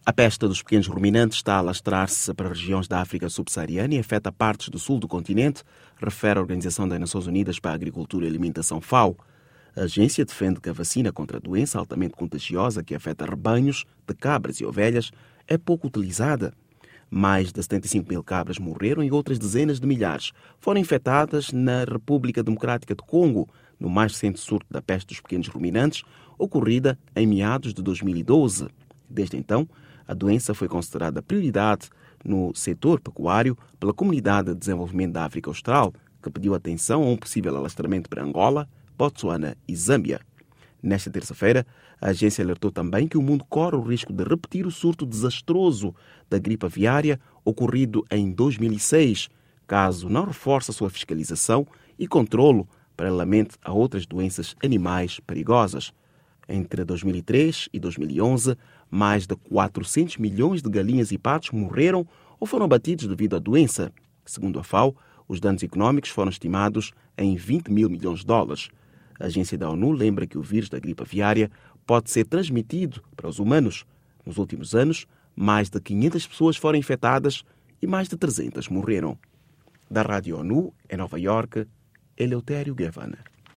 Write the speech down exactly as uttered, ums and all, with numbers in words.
A peste dos pequenos ruminantes está a alastrar-se para regiões da África subsaariana e afeta partes do sul do continente, refere a Organização das Nações Unidas para a Agricultura e Alimentação, FAO. A agência defende que a vacina contra a doença altamente contagiosa que afeta rebanhos de cabras e ovelhas é pouco utilizada. Mais de setenta e cinco mil cabras morreram e outras dezenas de milhares foram infectadas na República Democrática do Congo, no mais recente surto da peste dos pequenos ruminantes, ocorrida em meados de dois mil e doze. Desde então, a doença foi considerada prioridade no setor pecuário pela Comunidade de Desenvolvimento da África Austral, que pediu atenção a um possível alastramento para Angola, Botsuana e Zâmbia. Nesta terça-feira, a agência alertou também que o mundo corre o risco de repetir o surto desastroso da gripe aviária ocorrido em dois mil e seis, caso não reforce a sua fiscalização e controlo paralelamente a outras doenças animais perigosas. Entre dois mil e três e dois mil e onze, mais de quatrocentos milhões de galinhas e patos morreram ou foram abatidos devido à doença. Segundo a FAO, os danos econômicos foram estimados em vinte mil milhões de dólares. A agência da ONU lembra que o vírus da gripe aviária pode ser transmitido para os humanos. Nos últimos anos, mais de quinhentas pessoas foram infectadas e mais de trezentas morreram. Da Rádio ONU, em Nova Iorque, Eleutério Guevara.